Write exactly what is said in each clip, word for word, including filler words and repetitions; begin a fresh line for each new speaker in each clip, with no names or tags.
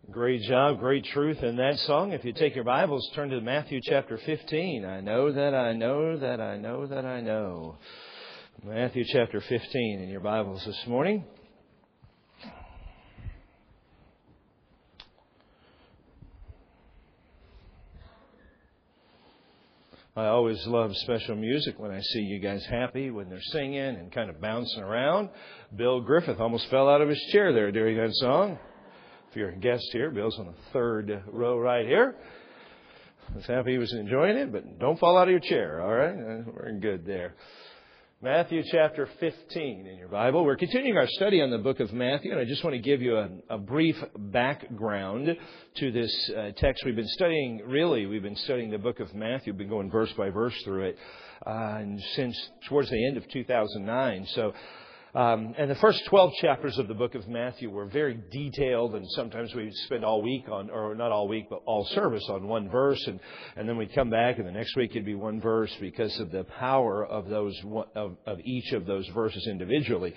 Great job, great truth in that song. If you take your Bibles, turn to Matthew chapter fifteen. I know that I know that I know that I know. Matthew chapter fifteen in your Bibles this morning. I always love special music when I see you guys happy when they're singing and kind of bouncing around. Bill Griffith almost fell out of his chair there during that song. If you're a guest here, Bill's on the third row right here. I was happy he was enjoying it, but don't fall out of your chair, all right? We're good there. Matthew chapter fifteen in your Bible. We're continuing our study on the book of Matthew, and I just want to give you a, a brief background to this uh, text. We've been studying, really, we've been studying the book of Matthew, been going verse by verse through it uh, and since towards the end of two thousand nine. So, Um, and the first twelve chapters of the book of Matthew were very detailed, and sometimes we'd spend all week on, or not all week, but all service on one verse, and, and then we'd come back, and the next week it'd be one verse because of the power of those of, of each of those verses individually.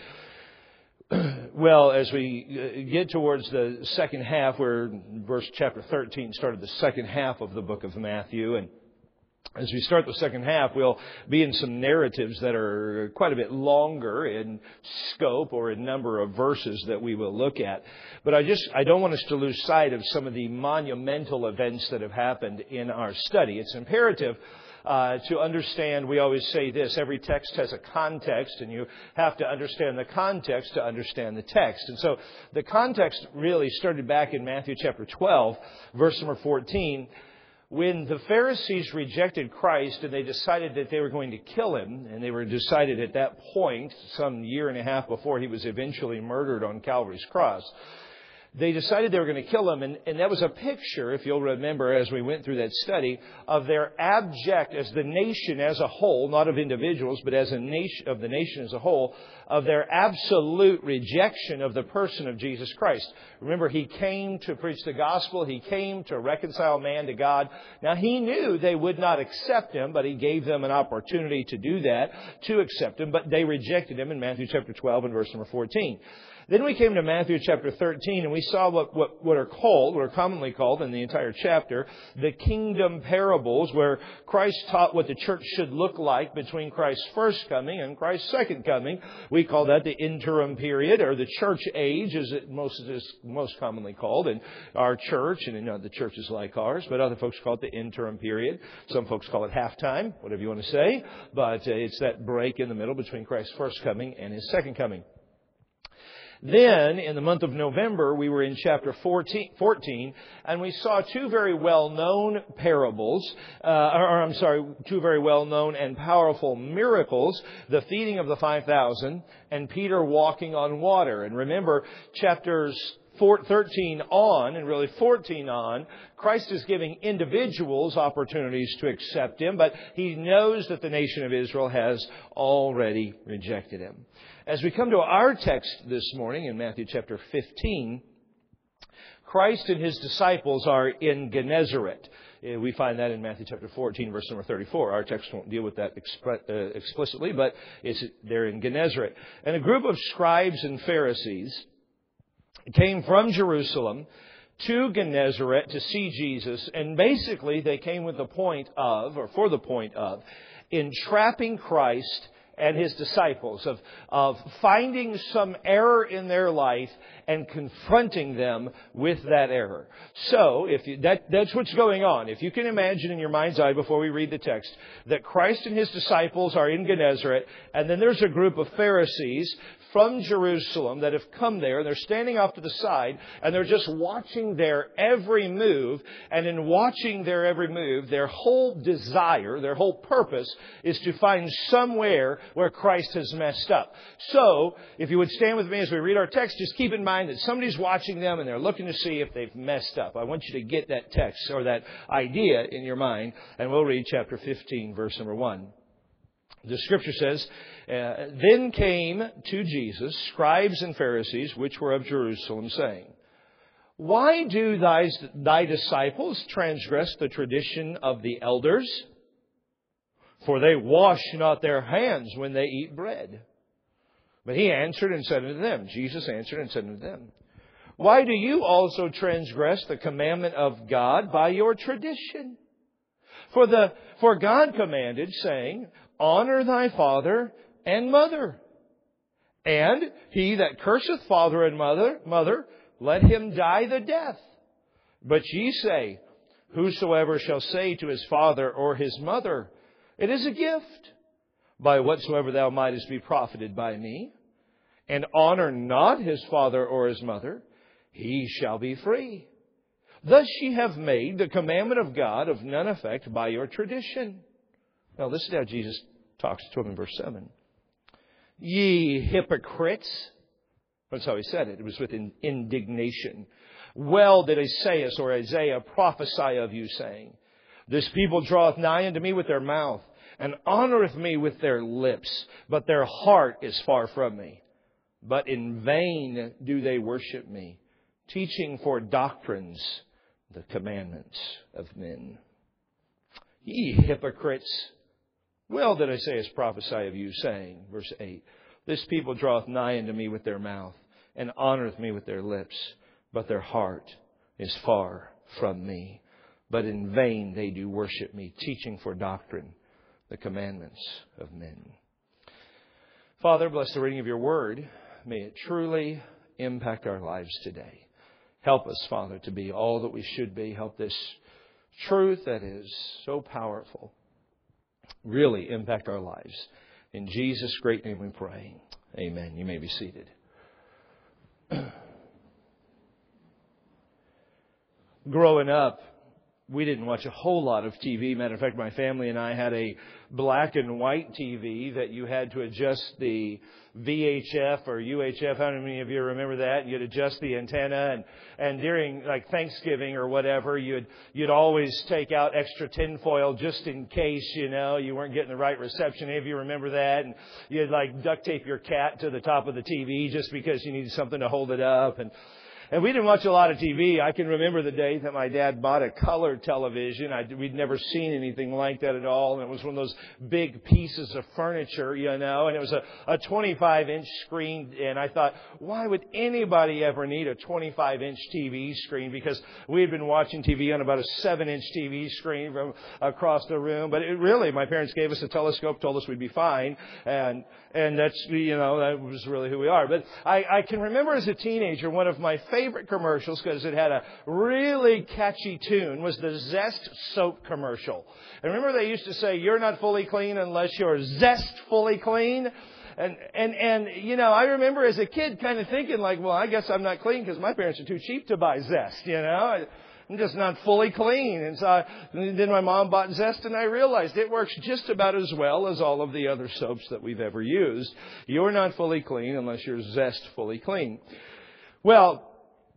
Well, as we get towards the second half, where verse chapter thirteen started the second half of the book of Matthew, and as we start the second half, we'll be in some narratives that are quite a bit longer in scope or in number of verses that we will look at. But I just, I don't want us to lose sight of some of the monumental events that have happened in our study. It's imperative Uh, to understand, we always say this, every text has a context, and you have to understand the context to understand the text. And so the context really started back in Matthew chapter twelve, verse number fourteen, when the Pharisees rejected Christ and they decided that they were going to kill Him, and they were decided at that point, some year and a half before He was eventually murdered on Calvary's cross, they decided they were going to kill Him, and, and that was a picture, if you'll remember as we went through that study, of their abject, as the nation as a whole, not of individuals, but as a nation, of the nation as a whole, of their absolute rejection of the person of Jesus Christ. Remember, He came to preach the gospel. He came to reconcile man to God. Now, He knew they would not accept Him, but He gave them an opportunity to do that, to accept Him, but they rejected Him in Matthew chapter twelve and verse number fourteen. Then we came to Matthew chapter thirteen, and we saw what, what, what are called, what are commonly called in the entire chapter, the kingdom parables, where Christ taught what the church should look like between Christ's first coming and Christ's second coming. We call that the interim period, or the church age, as it most is most commonly called in our church, and you know, the church is like ours, but other folks call it the interim period. Some folks call it halftime, whatever you want to say, but uh, it's that break in the middle between Christ's first coming and His second coming. Then, in the month of November, we were in chapter fourteen, and we saw two very well-known parables, uh, or, or I'm sorry, two very well-known and powerful miracles, the feeding of the five thousand and Peter walking on water. And remember, chapters thirteen on, and really fourteen on, Christ is giving individuals opportunities to accept Him, but He knows that the nation of Israel has already rejected Him. As we come to our text this morning in Matthew chapter fifteen, Christ and His disciples are in Gennesaret. We find that in Matthew chapter fourteen, verse number thirty-four. Our text won't deal with that expre- uh, explicitly, but it's, they're in Gennesaret. And a group of scribes and Pharisees came from Jerusalem to Gennesaret to see Jesus, and basically they came with the point of, or for the point of, entrapping Christ and His disciples, of, of finding some error in their life and confronting them with that error. So, if you, that, that's what's going on. If you can imagine in your mind's eye before we read the text that Christ and His disciples are in Gennesaret, and then there's a group of Pharisees from Jerusalem that have come there, and they're standing off to the side, and they're just watching their every move, and in watching their every move, their whole desire, their whole purpose is to find somewhere where Christ has messed up. So, if you would stand with me as we read our text, just keep in mind that somebody's watching them and they're looking to see if they've messed up. I want you to get that text or that idea in your mind, and we'll read chapter fifteen, verse number one. The Scripture says, uh, Then came to Jesus scribes and Pharisees, which were of Jerusalem, saying, Why do thy, thy disciples transgress the tradition of the elders? For they wash not their hands when they eat bread. But He answered and said unto them, Jesus answered and said unto them, Why do you also transgress the commandment of God by your tradition? For the for God commanded, saying, Honor thy father and mother. And he that curseth father and mother, mother, let him die the death. But ye say, Whosoever shall say to his father or his mother, It is a gift, by whatsoever thou mightest be profited by me, and honor not his father or his mother, he shall be free. Thus ye have made the commandment of God of none effect by your tradition. Now listen to how Jesus talks to him in verse seven. Ye hypocrites. That's how he said it. It was with indignation. Well did Isaiah or Isaiah prophesy of you, saying, This people draweth nigh unto me with their mouth, and honoreth me with their lips, but their heart is far from me. But in vain do they worship me, teaching for doctrines the commandments of men. Ye hypocrites, well did Isaiah prophesy of you, saying, verse eight, This people draweth nigh unto me with their mouth, and honoreth me with their lips, but their heart is far from me. But in vain they do worship me, teaching for doctrine the commandments of men. Father, bless the reading of your word. May it truly impact our lives today. Help us, Father, to be all that we should be. Help this truth that is so powerful really impact our lives. In Jesus' great name we pray. Amen. You may be seated. Growing up, we didn't watch a whole lot of T V. Matter of fact, my family and I had a black and white T V that you had to adjust the V H F or U H F. How many of you remember that? You'd adjust the antenna, and, and during like Thanksgiving or whatever, you'd you'd always take out extra tinfoil just in case, you know, you weren't getting the right reception. Any of you remember that? And you'd like duct tape your cat to the top of the T V just because you needed something to hold it up. And And we didn't watch a lot of T V. I can remember the day that my dad bought a color television. I, we'd never seen anything like that at all. And it was one of those big pieces of furniture, you know, and it was a, a twenty-five inch screen. And I thought, why would anybody ever need a twenty-five inch T V screen? Because we had been watching T V on about a seven inch T V screen from across the room. But it really, my parents gave us a telescope, told us we'd be fine. And, and that's, you know, that was really who we are. But I, I can remember as a teenager, one of my favorite commercials, because it had a really catchy tune, was the Zest soap commercial. And remember they used to say, you're not fully clean unless you're Zest fully clean? And, and, and, you know, I remember as a kid kind of thinking like, well, I guess I'm not clean because my parents are too cheap to buy Zest, you know? I'm just not fully clean. And so I, then my mom bought Zest, and I realized it works just about as well as all of the other soaps that we've ever used. You're not fully clean unless you're Zest fully clean. Well,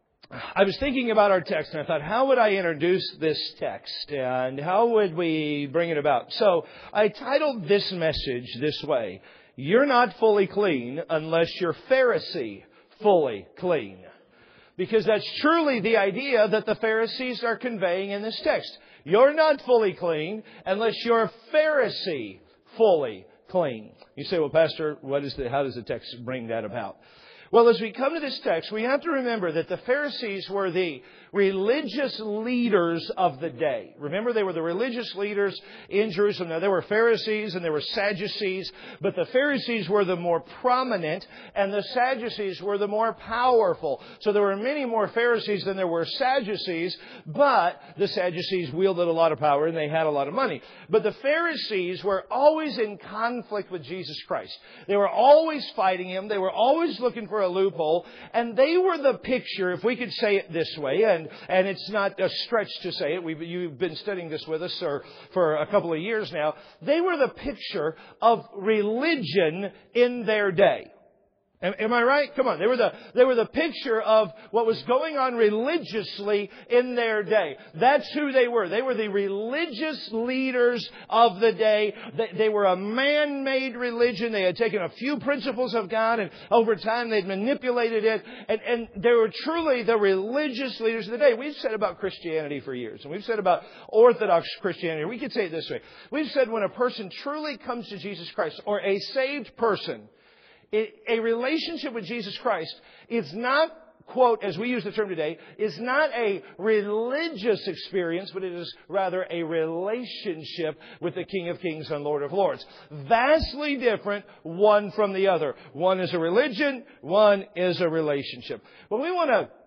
I was thinking about our text, and I thought, how would I introduce this text? And how would we bring it about? So I titled this message this way: You're not fully clean unless you're Pharisee fully clean. Because that's truly the idea that the Pharisees are conveying in this text. You're not fully clean unless you're Pharisee fully clean. You say, well, Pastor, what is the, how does the text bring that about? Well, as we come to this text, we have to remember that the Pharisees were the religious leaders of the day. Remember, they were the religious leaders in Jerusalem. Now, there were Pharisees and there were Sadducees, but the Pharisees were the more prominent and the Sadducees were the more powerful. So there were many more Pharisees than there were Sadducees, but the Sadducees wielded a lot of power and they had a lot of money. But the Pharisees were always in conflict with Jesus Christ. They were always fighting Him. They were always looking for a loophole, and they were the picture, if we could say it this way, and, and it's not a stretch to say it, We've, you've been studying this with us for, for a couple of years now, they were the picture of religion in their day. Am, am I right? Come on. They were the, they were the picture of what was going on religiously in their day. That's who they were. They were the religious leaders of the day. They, they were a man-made religion. They had taken a few principles of God, and over time they'd manipulated it. And, and they were truly the religious leaders of the day. We've said about Christianity for years, and we've said about Orthodox Christianity. We could say it this way. We've said when a person truly comes to Jesus Christ, or a saved person, a relationship with Jesus Christ is not quote, as we use the term today, is not a religious experience, but it is rather a relationship with the King of Kings and Lord of Lords. Vastly different, one from the other. One is a religion, one is a relationship. Well, we want to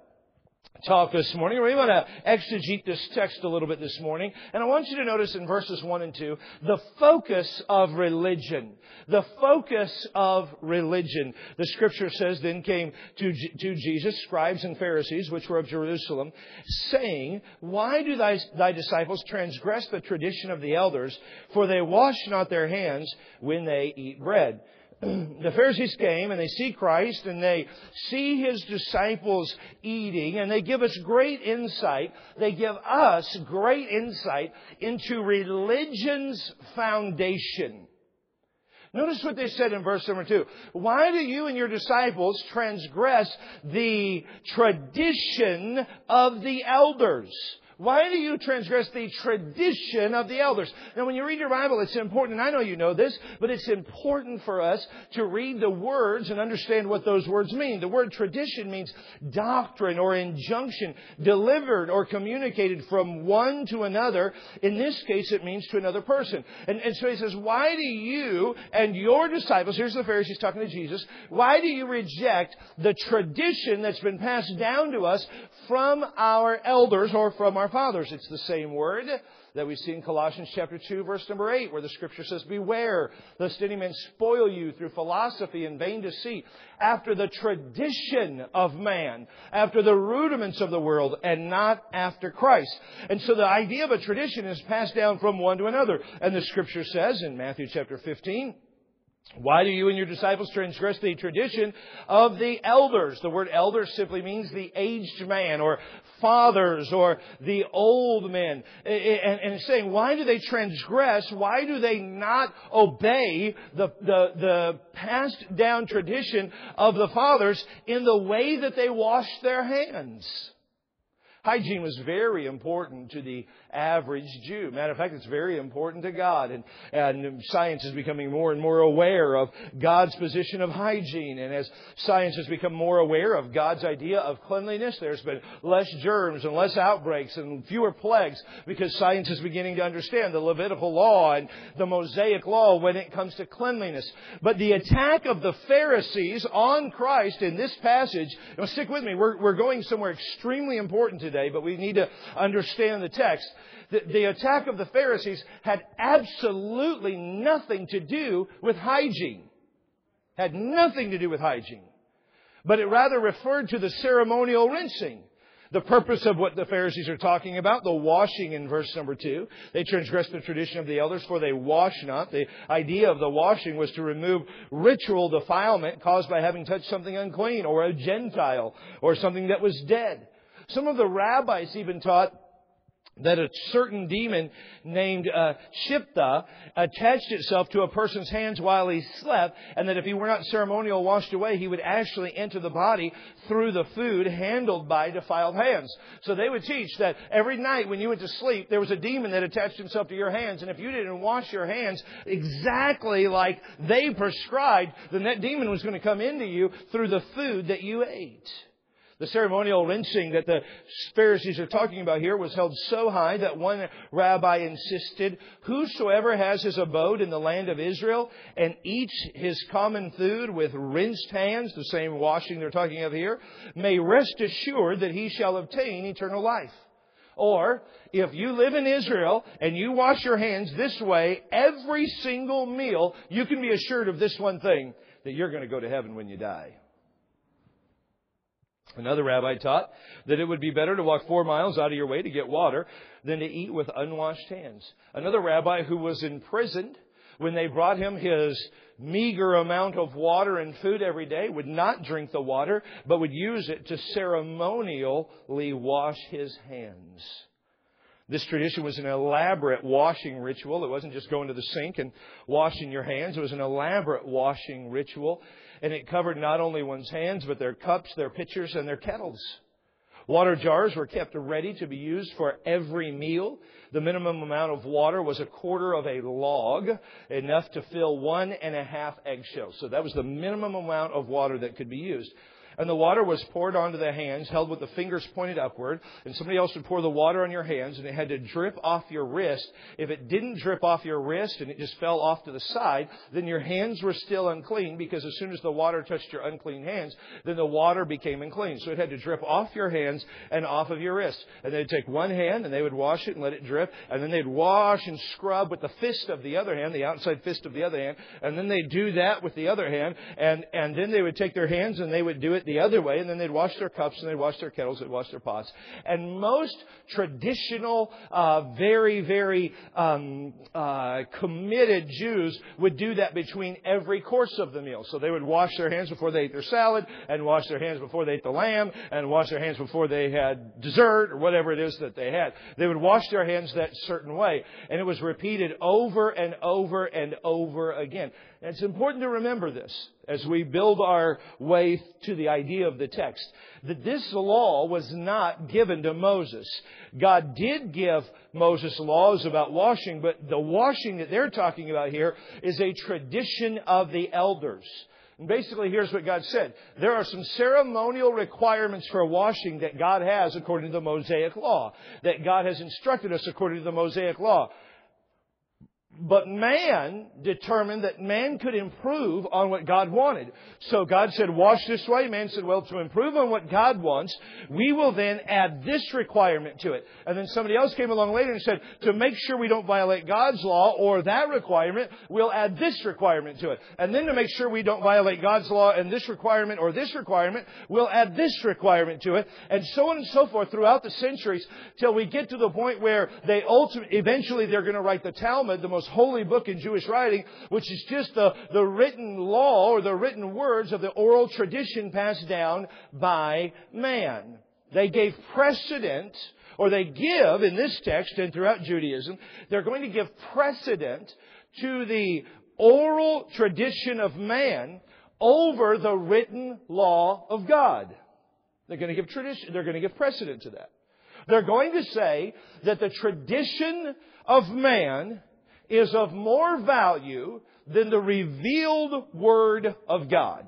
talk this morning. We want to exegete this text a little bit this morning. And I want you to notice in verses one and two, the focus of religion. The focus of religion. The Scripture says, then came to, to Jesus, scribes and Pharisees, which were of Jerusalem, saying, why do thy, thy disciples transgress the tradition of the elders? For they wash not their hands when they eat bread. The Pharisees came and they see Christ and they see His disciples eating, and they give us great insight. They give us great insight into religion's foundation. Notice what they said in verse number two. Why do you and your disciples transgress the tradition of the elders? Why do you transgress the tradition of the elders? Now, when you read your Bible, it's important, and I know you know this, but it's important for us to read the words and understand what those words mean. The word tradition means doctrine or injunction, delivered or communicated from one to another. In this case, it means to another person. And, and so he says, why do you and your disciples, here's the Pharisees talking to Jesus, why do you reject the tradition that's been passed down to us from our elders or from our fathers? It's the same word that we see in Colossians chapter two, verse number eight, where the Scripture says, beware lest any man spoil you through philosophy and vain deceit, after the tradition of man, after the rudiments of the world, and not after Christ. And so the idea of a tradition is passed down from one to another. And the Scripture says in Matthew chapter fifteen, why do you and your disciples transgress the tradition of the elders? The word elder simply means the aged man or fathers or the old men. And it's saying, why do they transgress? Why do they not obey the, the, the passed down tradition of the fathers in the way that they wash their hands? Hygiene was very important to the average Jew. Matter of fact, it's very important to God. And, and science is becoming more and more aware of God's position of hygiene. And as science has become more aware of God's idea of cleanliness, there's been less germs and less outbreaks and fewer plagues because science is beginning to understand the Levitical law and the Mosaic law when it comes to cleanliness. But the attack of the Pharisees on Christ in this passage, now stick with me, we're, we're going somewhere extremely important today. Today, but we need to understand the text. The, the attack of the Pharisees had absolutely nothing to do with hygiene. Had nothing to do with hygiene. But it rather referred to the ceremonial rinsing. The purpose of what the Pharisees are talking about, the washing in verse number two. They transgressed the tradition of the elders, for they wash not. The idea of the washing was to remove ritual defilement caused by having touched something unclean or a Gentile or something that was dead. Some of the rabbis even taught that a certain demon named uh, Shiptah attached itself to a person's hands while he slept, and that if he were not ceremonial washed away, he would actually enter the body through the food handled by defiled hands. So they would teach that every night when you went to sleep, there was a demon that attached himself to your hands, and if you didn't wash your hands exactly like they prescribed, then that demon was going to come into you through the food that you ate. The ceremonial rinsing that the Pharisees are talking about here was held so high that one rabbi insisted, whosoever has his abode in the land of Israel and eats his common food with rinsed hands, the same washing they're talking of here, may rest assured that he shall obtain eternal life. Or, if you live in Israel and you wash your hands this way every single meal, you can be assured of this one thing, that you're going to go to heaven when you die. Another rabbi taught that it would be better to walk four miles out of your way to get water than to eat with unwashed hands. Another rabbi who was imprisoned, when they brought him his meager amount of water and food every day, would not drink the water, but would use it to ceremonially wash his hands. This tradition was an elaborate washing ritual. It wasn't just going to the sink and washing your hands. It was an elaborate washing ritual. And it covered not only one's hands, but their cups, their pitchers, and their kettles. Water jars were kept ready to be used for every meal. The minimum amount of water was a quarter of a log, enough to fill one and a half eggshells. So that was the minimum amount of water that could be used. and the water was poured onto the hands, held with the fingers pointed upward, and somebody else would pour the water on your hands, and it had to drip off your wrist. If it didn't drip off your wrist and it just fell off to the side, then your hands were still unclean, because as soon as the water touched your unclean hands, then the water became unclean. So it had to drip off your hands and off of your wrist. And they'd take one hand and they would wash it and let it drip, and then they'd wash and scrub with the fist of the other hand, the outside fist of the other hand, and then they'd do that with the other hand, and, and then they would take their hands and they would do it the other way, and then they'd wash their cups and they'd wash their kettles, they'd wash their pots. And most traditional, uh, very, very um, uh, committed Jews would do that between every course of the meal. So they would wash their hands before they ate their salad, and wash their hands before they ate the lamb, and wash their hands before they had dessert, or whatever it is that they had. They would wash their hands that certain way. And it was repeated over and over and over again. And it's important to remember this as we build our way to the idea of the text, that this law was not given to Moses. God did give Moses laws about washing, but the washing that they're talking about here is a tradition of the elders. And basically, here's what God said. There are some ceremonial requirements for washing that God has according to the Mosaic Law, that God has instructed us according to the Mosaic Law. But man determined that man could improve on what God wanted. So God said, wash this way. Man said, well, to improve on what God wants, we will then add this requirement to it. And then somebody else came along later and said, to make sure we don't violate God's law or that requirement, we'll add this requirement to it. And then to make sure we don't violate God's law and this requirement or this requirement, we'll add this requirement to it. And so on and so forth throughout the centuries till we get to the point where they ultimately, eventually they're going to write the Talmud, the most holy book in Jewish writing, which is just the, the written law or the written words of the oral tradition passed down by man. They gave precedent, or they give in this text and throughout Judaism, they're going to give precedent to the oral tradition of man over the written law of God. They're going to give tradition, they're going to give precedent to that. They're going to say that the tradition of man is of more value than the revealed Word of God.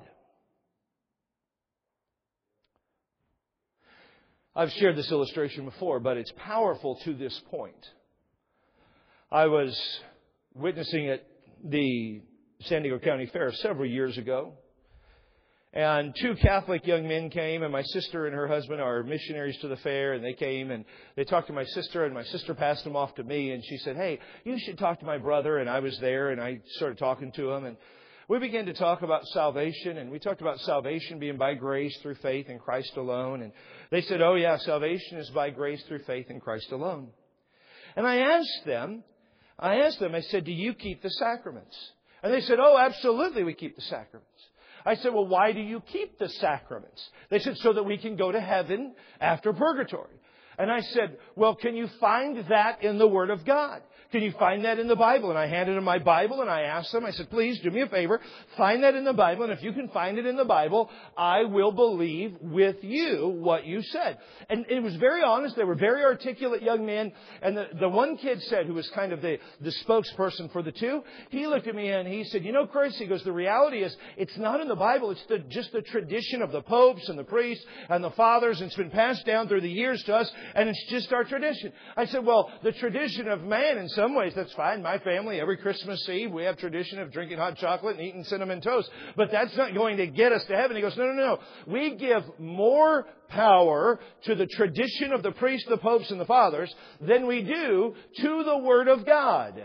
I've shared this illustration before, but it's powerful to this point. I was witnessing at the San Diego County Fair several years ago, and two Catholic young men came, and my sister and her husband are missionaries to the fair, and they came and they talked to my sister, and my sister passed them off to me, and she said, hey, you should talk to my brother. And I was there, and I started talking to him, and we began to talk about salvation, and we talked about salvation being by grace through faith in Christ alone. And they said, oh yeah, salvation is by grace through faith in Christ alone. And I asked them, I asked them, I said, do you keep the sacraments? And they said, oh, absolutely, we keep the sacraments. I said, well, why do you keep the sacraments? They said, so that we can go to heaven after purgatory. And I said, well, can you find that in the Word of God? Can you find that in the Bible? And I handed them my Bible and I asked them, I said, please do me a favor, find that in the Bible. And if you can find it in the Bible, I will believe with you what you said. And it was very honest. They were very articulate young men. And the, the one kid said, who was kind of the, the spokesperson for the two, he looked at me and he said, you know, Chris, he goes, the reality is it's not in the Bible. It's the, just the tradition of the popes and the priests and the fathers. And it's been passed down through the years to us. And it's just our tradition. I said, well, the tradition of man, in some ways, that's fine. My family, every Christmas Eve, we have tradition of drinking hot chocolate and eating cinnamon toast. But that's not going to get us to heaven. He goes, no, no, no. We give more power to the tradition of the priests, the popes, and the fathers than we do to the Word of God.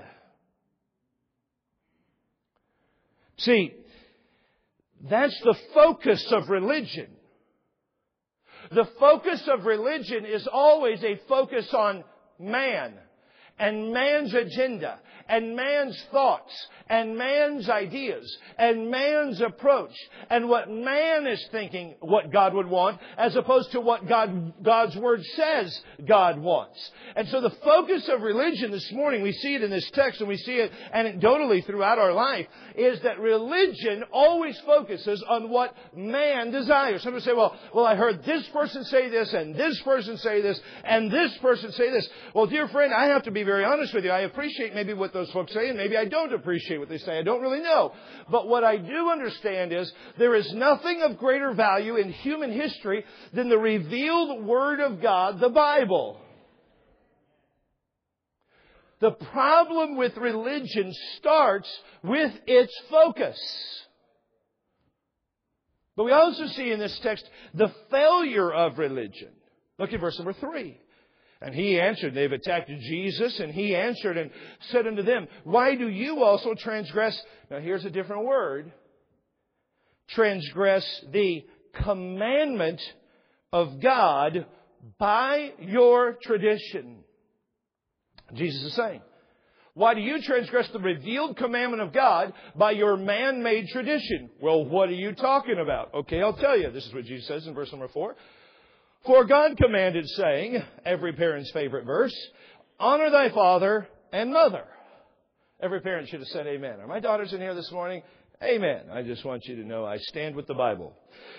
See, that's the focus of religion. The focus of religion is always a focus on man and man's agenda and man's thoughts and man's ideas and man's approach and what man is thinking what God would want as opposed to what God, God's Word says God wants. And so the focus of religion this morning, we see it in this text and we see it anecdotally throughout our life, is that religion always focuses on what man desires. Some people say, well, well, I heard this person say this and this person say this and this person say this. Well, dear friend, I have to be very honest with you. I appreciate maybe what the those folks say, and maybe I don't appreciate what they say. I don't really know. But what I do understand is there is nothing of greater value in human history than the revealed Word of God, the Bible. The problem with religion starts with its focus. But we also see in this text the failure of religion. Look at verse number three. And he answered, they've attacked Jesus, and he answered and said unto them, why do you also transgress? Now here's a different word. Transgress the commandment of God by your tradition. Jesus is saying, why do you transgress the revealed commandment of God by your man-made tradition? Well, what are you talking about? Okay, I'll tell you. This is what Jesus says in verse number four. For God commanded, saying, every parent's favorite verse, honor thy father and mother. Every parent should have said amen. Are my daughters in here this morning? Amen. I just want you to know I stand with the Bible.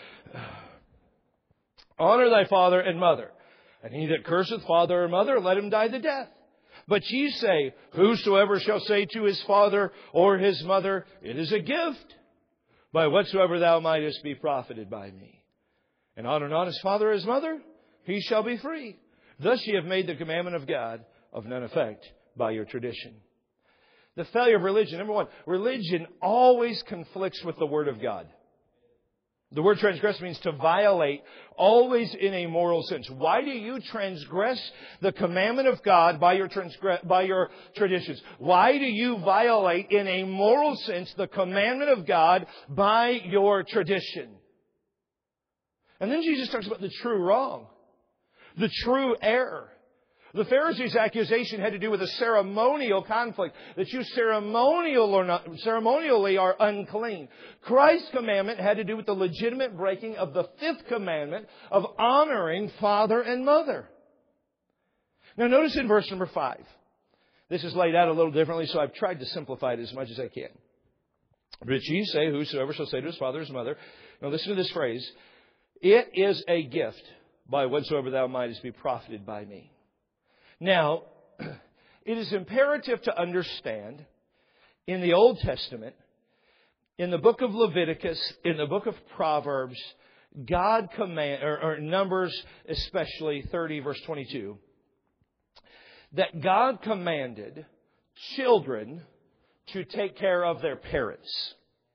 Honor thy father and mother. And he that curseth father or mother, let him die the death. But ye say, whosoever shall say to his father or his mother, it is a gift, by whatsoever thou mightest be profited by me. And honor not his father or his mother, he shall be free. Thus ye have made the commandment of God of none effect by your tradition. The failure of religion. Number one, religion always conflicts with the Word of God. The word transgress means to violate, always in a moral sense. Why do you transgress the commandment of God by your, transgress, by your traditions? Why do you violate, in a moral sense, the commandment of God by your tradition? And then Jesus talks about the true wrong, the true error. The Pharisees' accusation had to do with a ceremonial conflict, that you ceremonial or not, ceremonially are unclean. Christ's commandment had to do with the legitimate breaking of the fifth commandment of honoring father and mother. Now notice in verse number five. This is laid out a little differently, so I've tried to simplify it as much as I can. But ye say, whosoever shall say to his father or his mother. Now listen to this phrase. It is a gift, by whatsoever thou mightest be profited by me. Now, it is imperative to understand in the Old Testament, in the book of Leviticus, in the book of Proverbs, God command, or, or Numbers, especially thirty verse twenty-two, that God commanded children to take care of their parents.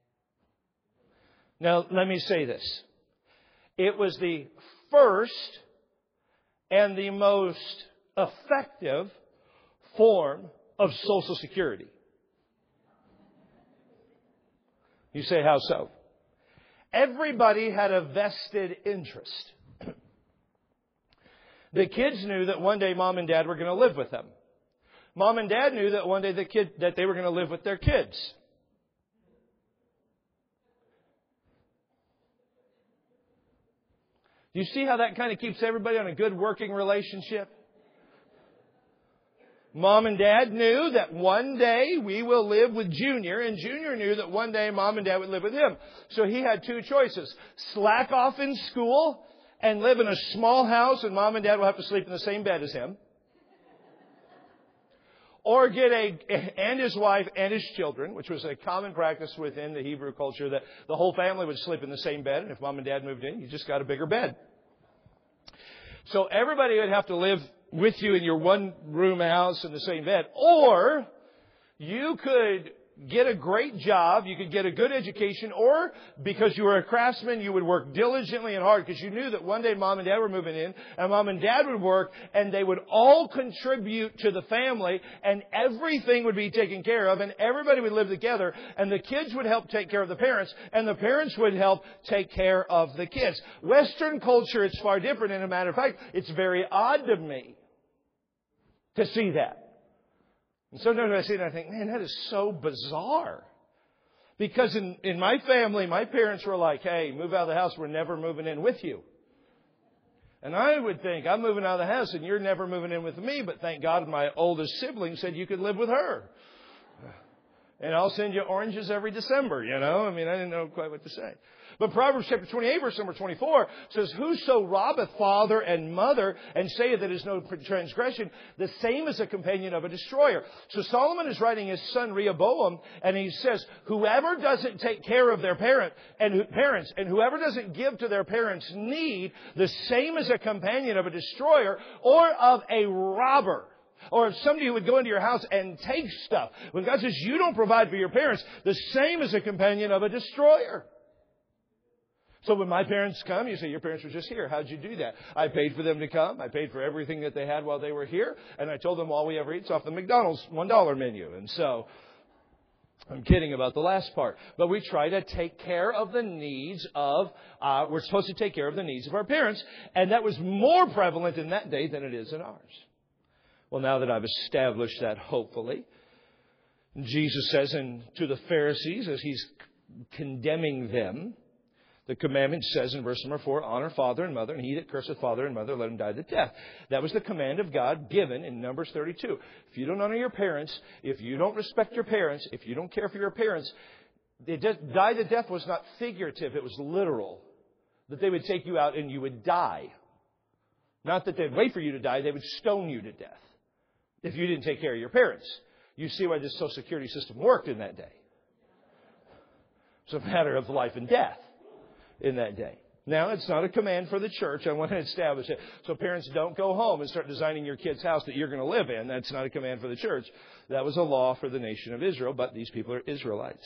Now, let me say this. It was the first and the most effective form of Social Security. You say, how so? Everybody had a vested interest. The kids knew that one day mom and dad were going to live with them. Mom and dad knew that one day the kid that they were going to live with their kids. You see how that kind of keeps everybody on a good working relationship? Mom and Dad knew that one day we will live with Junior, and Junior knew that one day Mom and Dad would live with him. So he had two choices. Slack off in school and live in a small house, and Mom and Dad will have to sleep in the same bed as him. Or get a, and his wife and his children, which was a common practice within the Hebrew culture, that the whole family would sleep in the same bed, and if Mom and Dad moved in, you just got a bigger bed. So everybody would have to live with you in your one-room house in the same bed. Or you could get a great job, you could get a good education, or because you were a craftsman, you would work diligently and hard because you knew that one day Mom and Dad were moving in, and Mom and Dad would work, and they would all contribute to the family, and everything would be taken care of, and everybody would live together, and the kids would help take care of the parents, and the parents would help take care of the kids. Western culture, it's far different. And as a matter of fact, it's very odd to me to see that. And sometimes I see it and I think, man, that is so bizarre. Because in, in my family, my parents were like, hey, move out of the house. We're never moving in with you. And I would think, I'm moving out of the house and you're never moving in with me. But thank God my oldest sibling said you could live with her. And I'll send you oranges every December, you know. I mean, I didn't know quite what to say. But Proverbs chapter twenty-eight, verse number twenty-four says, Whoso robbeth father and mother and saith that is no transgression, the same is a companion of a destroyer. So Solomon is writing his son Rehoboam, and he says, whoever doesn't take care of their parent and who, parents, and whoever doesn't give to their parents' need, the same is a companion of a destroyer or of a robber. Or if somebody who would go into your house and take stuff. When God says you don't provide for your parents, the same is a companion of a destroyer. So when my parents come, you say, your parents were just here. How'd you do that? I paid for them to come. I paid for everything that they had while they were here. And I told them all we ever eat is off the McDonald's one dollar menu. And so, I'm kidding about the last part. But we try to take care of the needs of, uh, we're supposed to take care of the needs of our parents. And that was more prevalent in that day than it is in ours. Well, now that I've established that, hopefully, Jesus says in, to the Pharisees, as He's condemning them, the commandment says in verse number four, honor father and mother, and he that curseth father and mother, let him die the death. That was the command of God given in Numbers thirty-two. If you don't honor your parents, if you don't respect your parents, if you don't care for your parents, they just, die the death was not figurative, it was literal. That they would take you out and you would die. Not that they'd wait for you to die, they would stone you to death if you didn't take care of your parents. You see why this Social Security system worked in that day. It's a matter of life and death in that day. Now, it's not a command for the church. I want to establish it. So parents, don't go home and start designing your kid's house that you're going to live in. That's not a command for the church. That was a law for the nation of Israel, but these people are Israelites.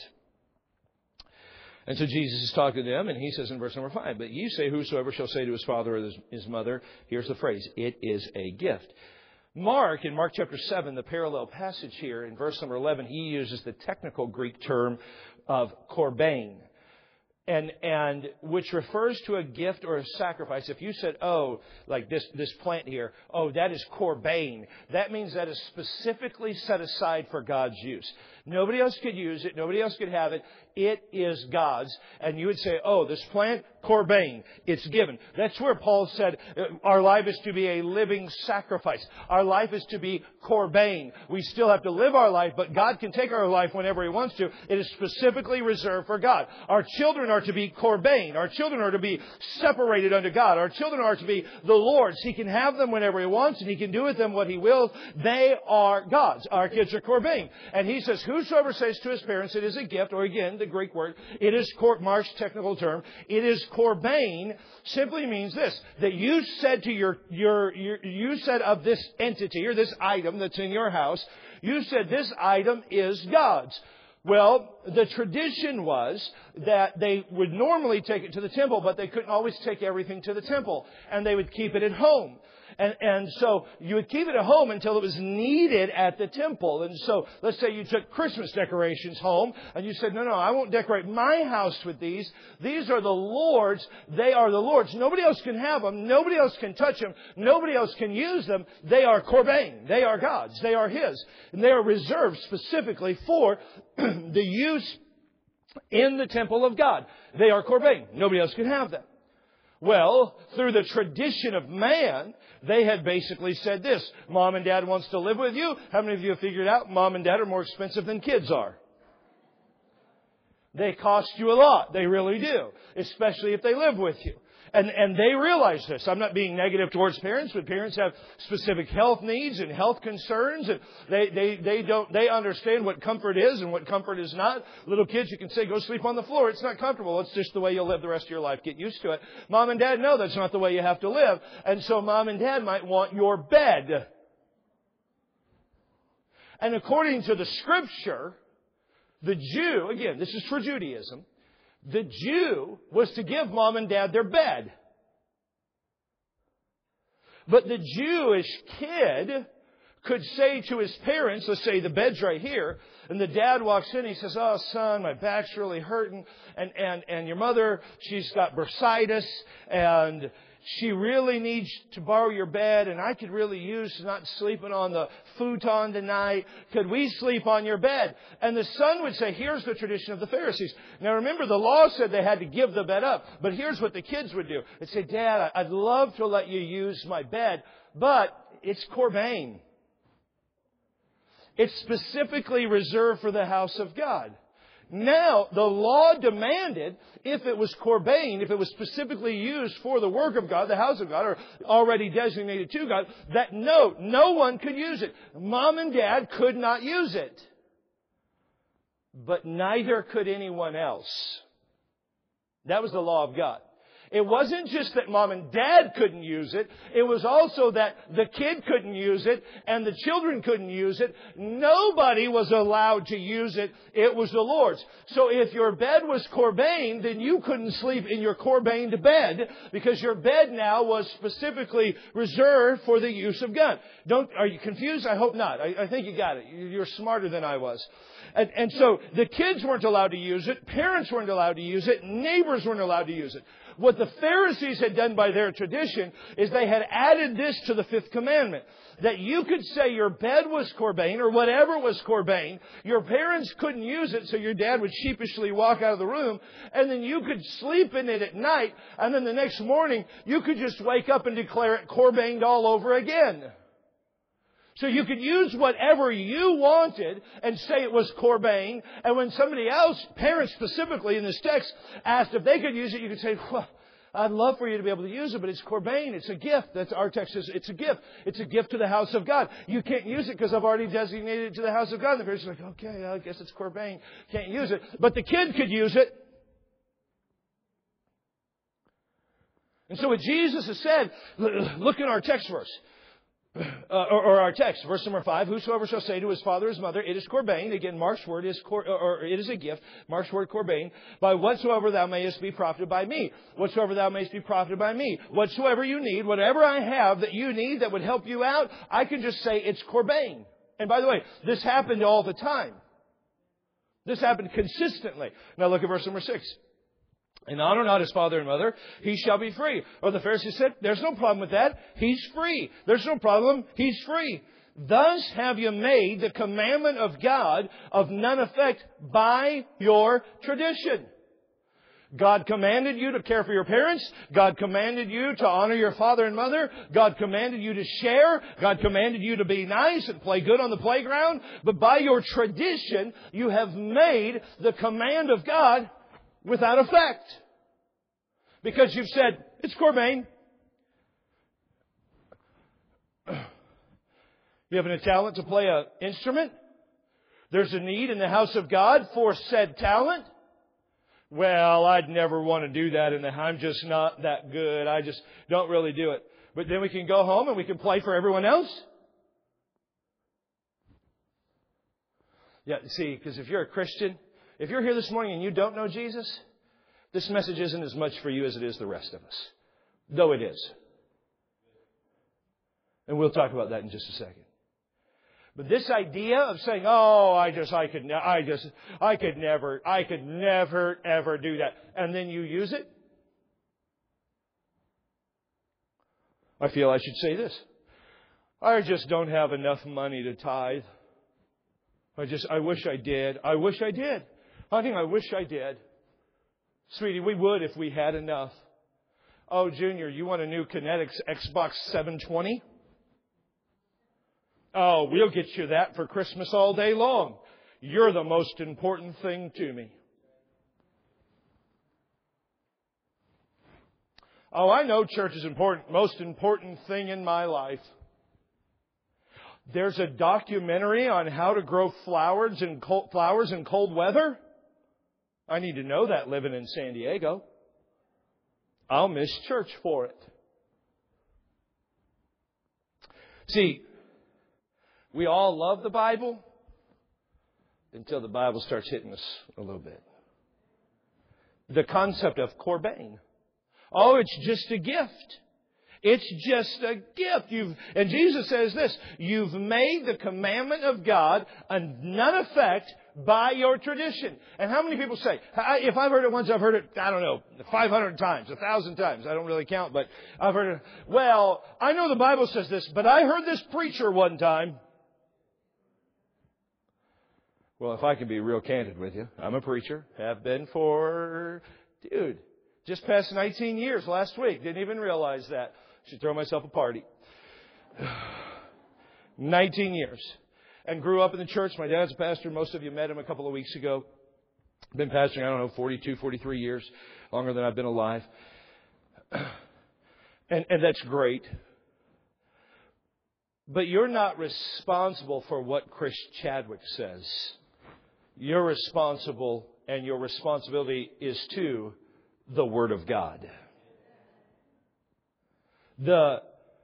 And so Jesus is talking to them, and He says in verse number five, but ye say, whosoever shall say to his father or his, his mother, here's the phrase, it is a gift. Mark, in Mark chapter seven, the parallel passage here, in verse number eleven, he uses the technical Greek term of korban. And, and which refers to a gift or a sacrifice. If you said, oh, like this, this plant here, oh, that is korban. That means that is specifically set aside for God's use. Nobody else could use it. Nobody else could have it. It is God's. And you would say, oh, this plant, korban, it's given. That's where Paul said our life is to be a living sacrifice. Our life is to be korban. We still have to live our life, but God can take our life whenever He wants to. It is specifically reserved for God. Our children are to be korban. Our children are to be separated unto God. Our children are to be the Lord's. He can have them whenever He wants, and He can do with them what He wills. They are God's. Our kids are korban. And He says, whosoever says to his parents, it is a gift, or again, the Greek word, it is, Mark's technical term, it is korban, simply means this, that you said to your, your, your, you said of this entity, or this item that's in your house, you said this item is God's. Well, the tradition was that they would normally take it to the temple, but they couldn't always take everything to the temple, and they would keep it at home. And, and so you would keep it at home until it was needed at the temple. And so let's say you took Christmas decorations home and you said, no, no, I won't decorate my house with these. These are the Lord's. They are the Lord's. Nobody else can have them. Nobody else can touch them. Nobody else can use them. They are korban. They are God's. They are His. And they are reserved specifically for the use in the temple of God. They are korban. Nobody else can have them. Well, through the tradition of man, they had basically said this. Mom and Dad wants to live with you. How many of you have figured out Mom and Dad are more expensive than kids are? They cost you a lot. They really do. Especially if they live with you. And, and they realize this. I'm not being negative towards parents, but parents have specific health needs and health concerns, and they, they, they don't, they understand what comfort is and what comfort is not. Little kids, you can say, go sleep on the floor. It's not comfortable. It's just the way you'll live the rest of your life. Get used to it. Mom and Dad know that's not the way you have to live. And so Mom and Dad might want your bed. And according to the Scripture, the Jew, again, this is for Judaism, the Jew was to give Mom and Dad their bed. But the Jewish kid could say to his parents, let's say the bed's right here, and the dad walks in, he says, oh son, my back's really hurting, and, and, and your mother, she's got bursitis, and she really needs to borrow your bed, and I could really use not sleeping on the futon tonight. Could we sleep on your bed? And the son would say, here's the tradition of the Pharisees. Now remember, the law said they had to give the bed up. But here's what the kids would do. They'd say, Dad, I'd love to let you use my bed, but it's korban. It's specifically reserved for the house of God. Now, the law demanded, if it was korban, if it was specifically used for the work of God, the house of God, or already designated to God, that no, no one could use it. Mom and Dad could not use it. But neither could anyone else. That was the law of God. It wasn't just that Mom and Dad couldn't use it. It was also that the kid couldn't use it and the children couldn't use it. Nobody was allowed to use it. It was the Lord's. So if your bed was korban, then you couldn't sleep in your korbaned bed because your bed now was specifically reserved for the use of God. Don't, are you confused? I hope not. I, I think you got it. You're smarter than I was. And, and so the kids weren't allowed to use it. Parents weren't allowed to use it. Neighbors weren't allowed to use it. What the Pharisees had done by their tradition is they had added this to the fifth commandment. That you could say your bed was korban or whatever was korban. Your parents couldn't use it, so your dad would sheepishly walk out of the room. And then you could sleep in it at night. And then the next morning, you could just wake up and declare it korbaned all over again. So you could use whatever you wanted and say it was korban. And when somebody else, parents specifically in this text, asked if they could use it, you could say, well, I'd love for you to be able to use it, but it's korban. It's a gift. That's our text says it's a gift. It's a gift to the house of God. You can't use it because I've already designated it to the house of God. And the parents are like, okay, I guess it's korban. Can't use it. But the kid could use it. And so what Jesus has said, look at our text verse. Uh, or, or our text, verse number five, whosoever shall say to his father or his mother, it is korban. Again, Mark's word is, kor, or it is a gift. Mark's word, korban. By whatsoever thou mayest be profited by me. Whatsoever thou mayest be profited by me. Whatsoever you need, whatever I have that you need that would help you out, I can just say it's korban. And by the way, this happened all the time. This happened consistently. Now look at verse number six. And honor not his father and mother, he shall be free. Or the Pharisees said, there's no problem with that. He's free. There's no problem. He's free. Thus have you made the commandment of God of none effect by your tradition. God commanded you to care for your parents. God commanded you to honor your father and mother. God commanded you to share. God commanded you to be nice and play good on the playground. But by your tradition, you have made the command of God without effect. Because you've said, it's korban. You have a talent to play an instrument. There's a need in the house of God for said talent. Well, I'd never want to do that in the I'm just not that good. I just don't really do it. But then we can go home and we can play for everyone else. Yeah, see, because if you're a Christian, if you're here this morning and you don't know Jesus, this message isn't as much for you as it is the rest of us. Though it is. And we'll talk about that in just a second. But this idea of saying, oh, I just, I could, ne- I just, I could never, I could never, ever do that. And then you use it. I feel I should say this. I just don't have enough money to tithe. I just, I wish I did. I wish I did. Honey, I wish I did. Sweetie, we would if we had enough. Oh, Junior, you want a new Kinetics Xbox seven twenty? Oh, we'll get you that for Christmas all day long. You're the most important thing to me. Oh, I know church is important. Most important thing in my life. There's a documentary on how to grow flowers in cold, flowers in cold weather. I need to know that living in San Diego. I'll miss church for it. See, we all love the Bible until the Bible starts hitting us a little bit. The concept of korban. Oh, it's just a gift. It's just a gift. You've, and Jesus says this, you've made the commandment of God of none effect by your tradition. And how many people say, if I've heard it once, I've heard it, I don't know, five hundred times, a thousand times. I don't really count, but I've heard it. Well, I know the Bible says this, but I heard this preacher one time. Well, if I can be real candid with you, I'm a preacher. Have been for, dude, just past nineteen years last week. Didn't even realize that. Should throw myself a party. nineteen years. and grew up in the church. My dad's a pastor. Most of you met him a couple of weeks ago. Been pastoring, I don't know, forty-two, forty-three years, longer than I've been alive. And, and that's great. But you're not responsible for what Chris Chadwick says. You're responsible, and your responsibility is to the Word of God. The,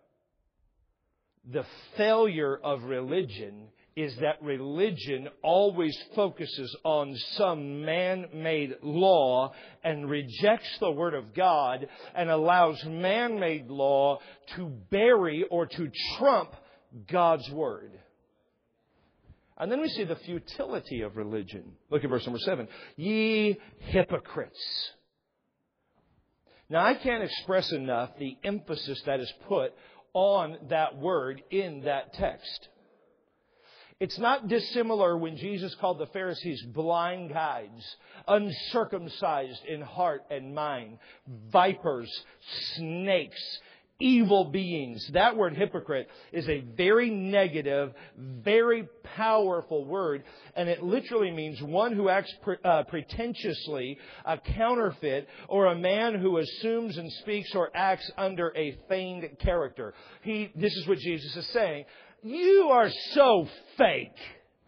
the failure of religion is that religion always focuses on some man-made law and rejects the Word of God and allows man-made law to bury or to trump God's Word. And then we see the futility of religion. Look at verse number seven. Ye hypocrites. Now, I can't express enough the emphasis that is put on that word in that text. It's not dissimilar when Jesus called the Pharisees blind guides, uncircumcised in heart and mind, vipers, snakes, evil beings. That word hypocrite is a very negative, very powerful word, and it literally means one who acts pre- uh, pretentiously, a counterfeit, or a man who assumes and speaks or acts under a feigned character. He, this is what Jesus is saying. You are so fake.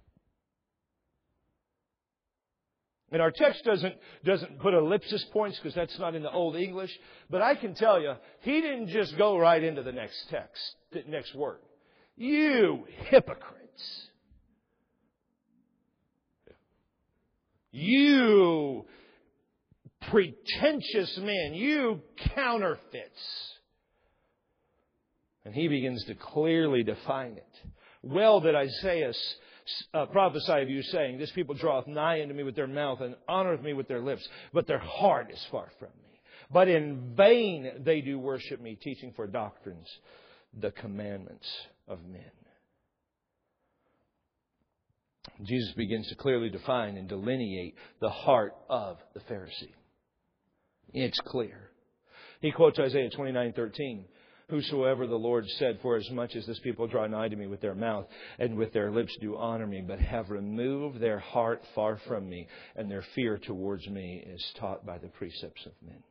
And our text doesn't, doesn't put ellipsis points because that's not in the Old English. But I can tell you, he didn't just go right into the next text, the next word. You hypocrites. You pretentious men. You counterfeits. And he begins to clearly define it. Well did Isaiah uh, prophesy of you, saying, this people draweth nigh unto me with their mouth, and honoreth me with their lips, but their heart is far from me. But in vain they do worship me, teaching for doctrines the commandments of men. Jesus begins to clearly define and delineate the heart of the Pharisee. It's clear. He quotes Isaiah twenty-nine thirteen. Whosoever the Lord said, for as much as this people draw nigh to me with their mouth and with their lips do honor me, but have removed their heart far from me, and their fear towards me is taught by the precepts of men.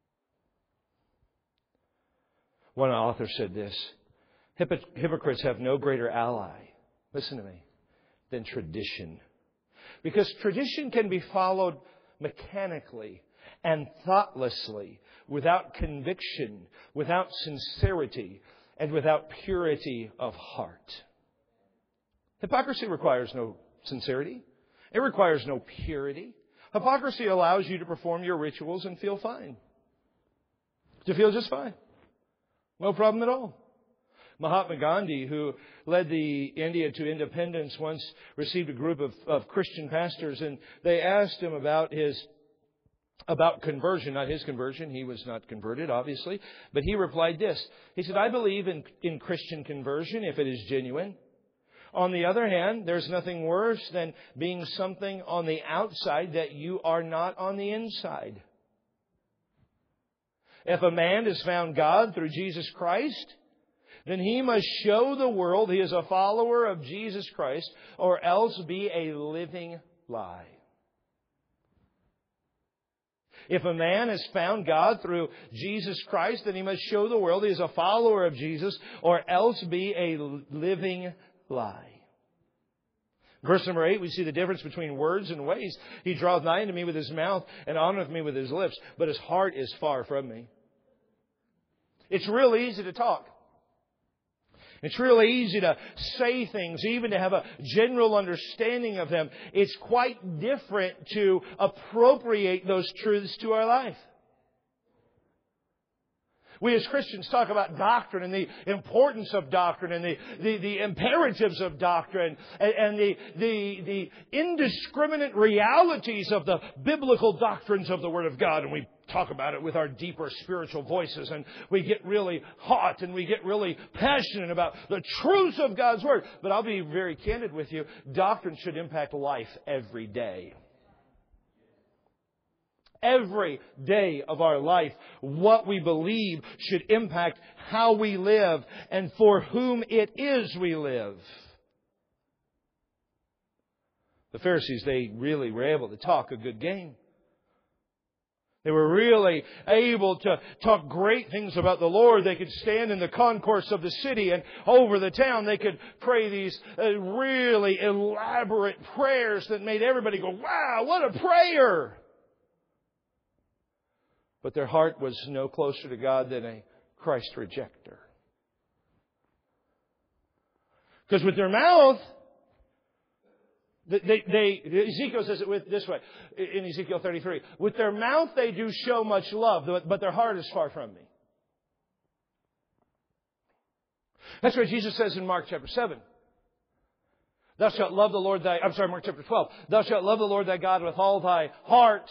One author said this, hypocrites have no greater ally, listen to me, than tradition. Because tradition can be followed mechanically and thoughtlessly, without conviction, without sincerity, and without purity of heart. Hypocrisy requires no sincerity. It requires no purity. Hypocrisy allows you to perform your rituals and feel fine. To feel just fine. No problem at all. Mahatma Gandhi, who led the India to independence, once received a group of, of Christian pastors, and they asked him about his About conversion, not his conversion. He was not converted, obviously. But he replied this. He said, I believe in, in Christian conversion if it is genuine. On the other hand, there's nothing worse than being something on the outside that you are not on the inside. If a man has found God through Jesus Christ, then he must show the world he is a follower of Jesus Christ, or else be a living lie. If a man has found God through Jesus Christ, then he must show the world he is a follower of Jesus, or else be a living lie. Verse number eight, we see the difference between words and ways. He draweth nigh unto me with his mouth, and honoreth me with his lips, but his heart is far from me. It's real easy to talk. It's really easy to say things, even to have a general understanding of them. It's quite different to appropriate those truths to our life. We as Christians talk about doctrine and the importance of doctrine and the, the, the imperatives of doctrine and, and the, the, the indiscriminate realities of the biblical doctrines of the Word of God. And we talk about it with our deeper spiritual voices, and we get really hot and we get really passionate about the truths of God's Word. But I'll be very candid with you. Doctrine should impact life every day. Every day of our life, what we believe should impact how we live and for whom it is we live. The Pharisees, they really were able to talk a good game. They were really able to talk great things about the Lord. They could stand in the concourse of the city and over the town. They could pray these uh, really elaborate prayers that made everybody go, wow, what a prayer! But their heart was no closer to God than a Christ rejecter. Because with their mouth, They, they, Ezekiel says it with this way, in Ezekiel thirty-three. With their mouth they do show much love, but their heart is far from me. That's what Jesus says in Mark chapter seven. Thou shalt love the Lord thy, I'm sorry, Mark chapter twelve. Thou shalt love the Lord thy God with all thy heart,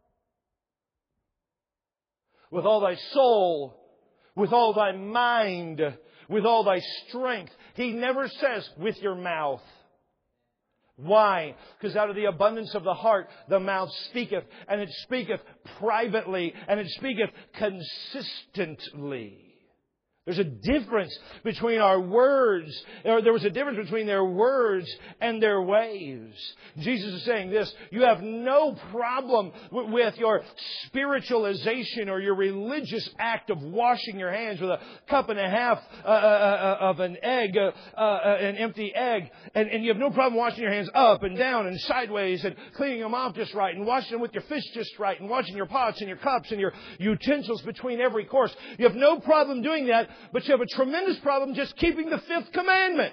with all thy soul, with all thy mind, with all thy strength. He never says with your mouth. Why? Because out of the abundance of the heart, the mouth speaketh, and it speaketh privately, and it speaketh consistently. There's a difference between our words, or there was a difference between their words and their ways. Jesus is saying this, you have no problem with your spiritualization or your religious act of washing your hands with a cup and a half uh, uh, of an egg, uh, uh, an empty egg, and, and you have no problem washing your hands up and down and sideways and cleaning them off just right and washing them with your fish just right and washing your pots and your cups and your utensils between every course. You have no problem doing that. But you have a tremendous problem just keeping the fifth commandment.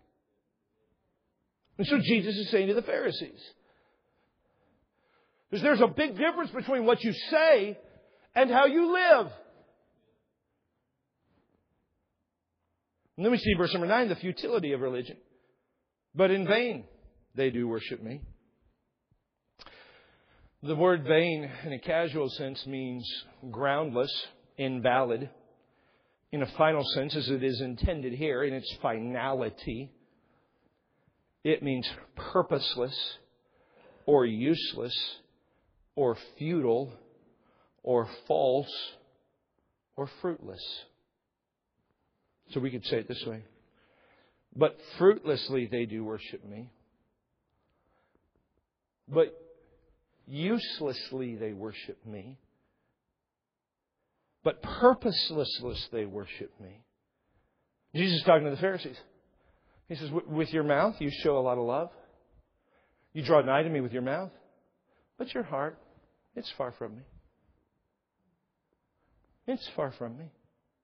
And so Jesus is saying to the Pharisees, because there's a big difference between what you say and how you live. And then we see verse number nine, the futility of religion. But in vain they do worship me. The word vain in a casual sense means groundless, invalid. In a final sense, as it is intended here, in its finality, it means purposeless or useless or futile or false or fruitless. So we could say it this way. But fruitlessly they do worship me. But uselessly they worship me. But purposelessly they worship me. Jesus is talking to the Pharisees. He says, with your mouth you show a lot of love. You draw nigh to me with your mouth. But your heart, it's far from me. It's far from me.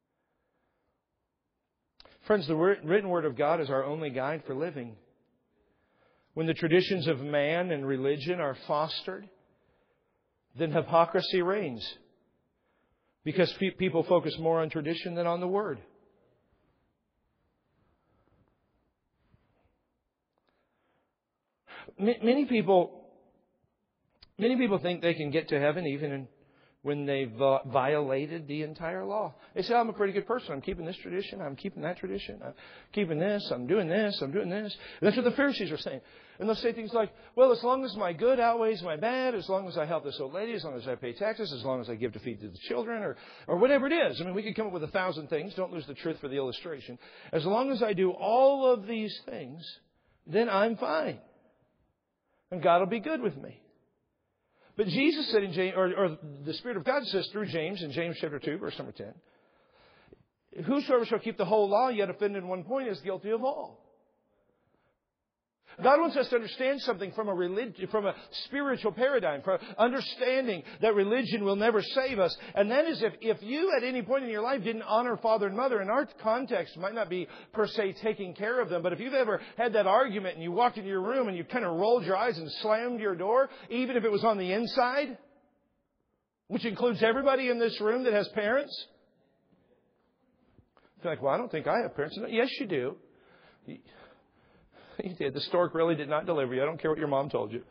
Friends, the written Word of God is our only guide for living. When the traditions of man and religion are fostered, then hypocrisy reigns. Because people focus more on tradition than on the Word. Many people, many people think they can get to heaven even when they've violated the entire law. They say, I'm a pretty good person. I'm keeping this tradition. I'm keeping that tradition. I'm keeping this. I'm doing this. I'm doing this. And that's what the Pharisees are saying. And they'll say things like, well, as long as my good outweighs my bad, as long as I help this old lady, as long as I pay taxes, as long as I give to feed to the children, or, or whatever it is. I mean, we could come up with a thousand things. Don't lose the truth for the illustration. As long as I do all of these things, then I'm fine. And God will be good with me. But Jesus said in James, or, or the Spirit of God says through James in James chapter two, verse number ten, whosoever shall keep the whole law yet offend in one point is guilty of all. God wants us to understand something from a religion, from a spiritual paradigm, from understanding that religion will never save us. And that is if, if you at any point in your life didn't honor father and mother, in our context might not be per se taking care of them, but if you've ever had that argument and you walked into your room and you kind of rolled your eyes and slammed your door, even if it was on the inside, which includes everybody in this room that has parents. You're like, well, I don't think I have parents. Yes, you do. He did. The stork really did not deliver you. I don't care what your mom told you.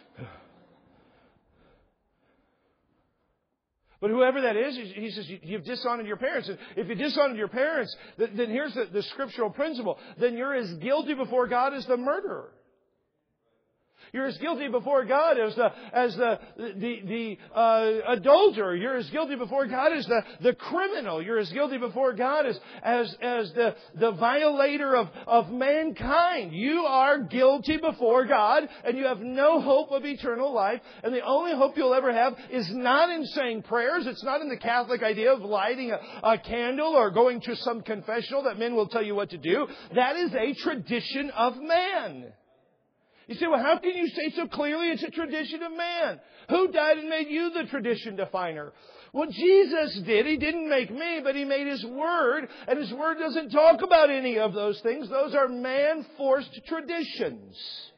But whoever that is, he says, you've dishonored your parents. And if you dishonored your parents, then here's the, the scriptural principle. Then you're as guilty before God as the murderer. You're as guilty before God as the as the the, the uh, adulterer. You're as guilty before God as the, the criminal. You're as guilty before God as as as the the violator of of mankind. You are guilty before God, and you have no hope of eternal life. And the only hope you'll ever have is not in saying prayers. It's not in the Catholic idea of lighting a, a candle or going to some confessional that men will tell you what to do. That is a tradition of man. You say, well, how can you say so clearly it's a tradition of man? Who died and made you the tradition definer? Well, Jesus did. He didn't make me, but He made His Word. And His Word doesn't talk about any of those things. Those are man-forced traditions.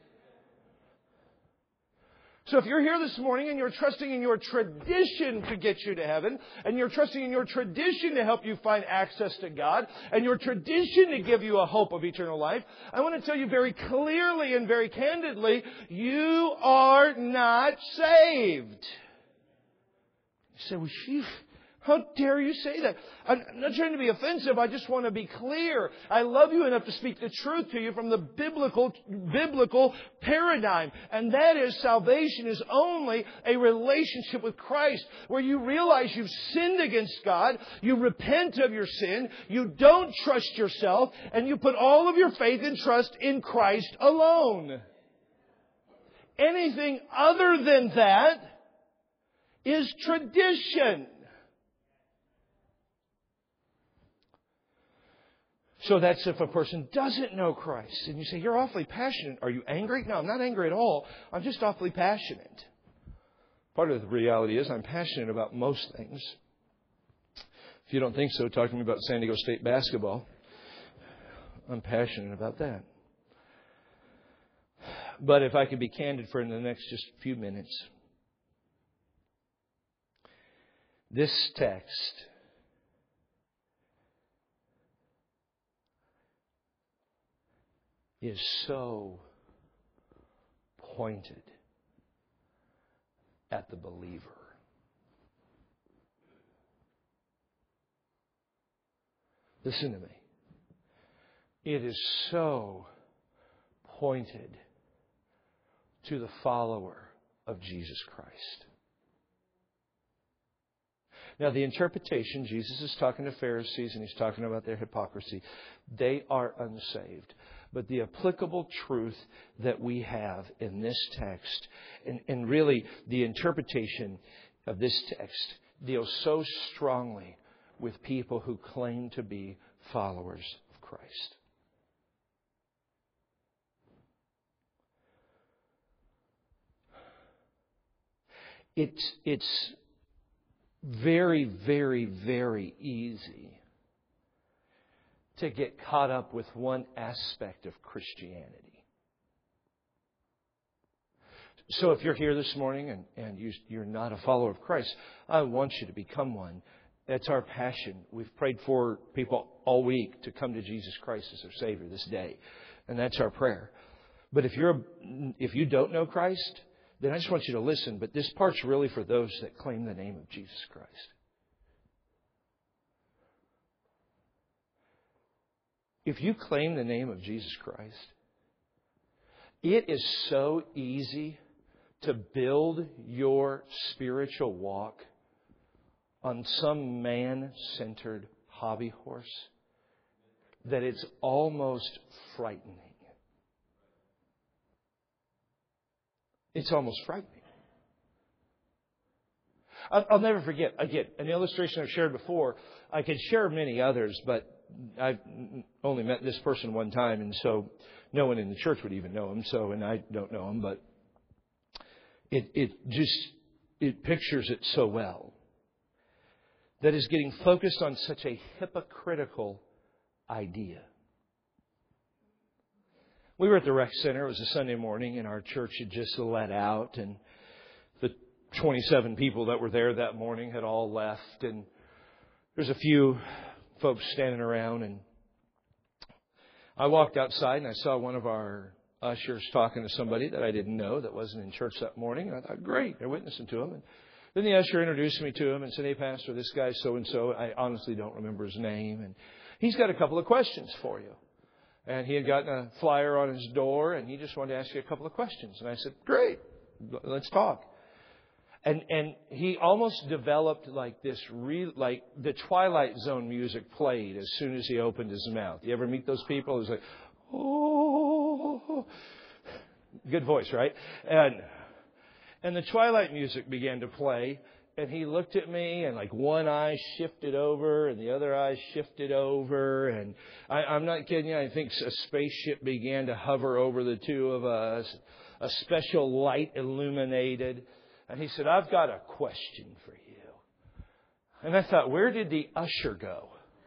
So if you're here this morning and you're trusting in your tradition to get you to heaven, and you're trusting in your tradition to help you find access to God, and your tradition to give you a hope of eternal life, I want to tell you very clearly and very candidly, you are not saved. You say, well, Chief, how dare you say that? I'm not trying to be offensive. I just want to be clear. I love you enough to speak the truth to you from the biblical, biblical paradigm. And that is, salvation is only a relationship with Christ where you realize you've sinned against God, you repent of your sin, you don't trust yourself, and you put all of your faith and trust in Christ alone. Anything other than that is tradition. So that's if a person doesn't know Christ. And you say, you're awfully passionate. Are you angry? No, I'm not angry at all. I'm just awfully passionate. Part of the reality is I'm passionate about most things. If you don't think so, talk to me about San Diego State basketball. I'm passionate about that. But if I could be candid for in the next just few minutes. This text is so pointed at the believer. Listen to me. It is so pointed to the follower of Jesus Christ. Now, the interpretation, Jesus is talking to Pharisees and He's talking about their hypocrisy. They are unsaved. But the applicable truth that we have in this text, and, and really the interpretation of this text, deals so strongly with people who claim to be followers of Christ. It's, it's very, very, very easy to get caught up with one aspect of Christianity. So if you're here this morning and, and you, you're not a follower of Christ, I want you to become one. That's our passion. We've prayed for people all week to come to Jesus Christ as their Savior this day. And that's our prayer. But if you're, if you don't know Christ, then I just want you to listen. But this part's really for those that claim the name of Jesus Christ. If you claim the name of Jesus Christ, it is so easy to build your spiritual walk on some man-centered hobby horse that it's almost frightening. It's almost frightening. I'll never forget, again, an illustration I've shared before. I could share many others, but I've only met this person one time, and so no one in the church would even know him. So, and I don't know him, but it it just it pictures it so well. That is getting focused on such a hypocritical idea. We were at the rec center. It was a Sunday morning, and our church had just let out, and the twenty-seven people that were there that morning had all left, and there's a few folks standing around, and I walked outside and I saw one of our ushers talking to somebody that I didn't know that wasn't in church that morning, and I thought, great, they're witnessing to him. And then the usher introduced me to him and said, hey, Pastor, this guy's so-and-so. I honestly don't remember his name, and he's got a couple of questions for you. And he had gotten a flyer on his door, and he just wanted to ask you a couple of questions. And I said, great, let's talk. And and he almost developed like this, re, like the Twilight Zone music played as soon as he opened his mouth. You ever meet those people? It was like, oh, good voice, right? And and the Twilight music began to play. And he looked at me, and like one eye shifted over, and the other eye shifted over. And I, I'm not kidding you. I think a spaceship began to hover over the two of us. A special light illuminated. And he said, I've got a question for you. And I thought, where did the usher go?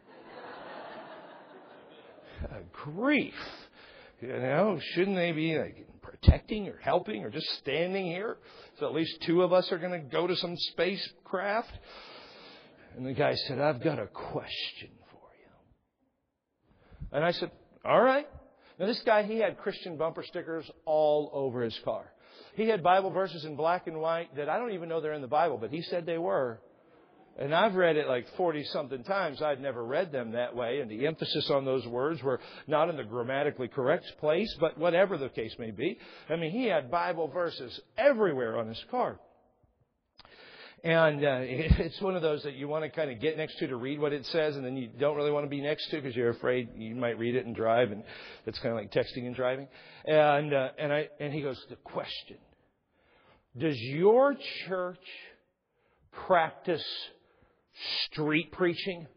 Grief. You know, shouldn't they be like protecting or helping or just standing here? So at least two of us are going to go to some spacecraft. And the guy said, I've got a question for you. And I said, all right. Now this guy, he had Christian bumper stickers all over his car. He had Bible verses in black and white that I don't even know they're in the Bible, but he said they were. And I've read it like forty-something times. I'd never read them that way. And the emphasis on those words were not in the grammatically correct place, but whatever the case may be. I mean, he had Bible verses everywhere on his car. And uh, it's one of those that you want to kind of get next to to read what it says, and then you don't really want to be next to because you're afraid you might read it and drive, and it's kind of like texting and driving. And uh, and I and he goes, the question, does your church practice street preaching?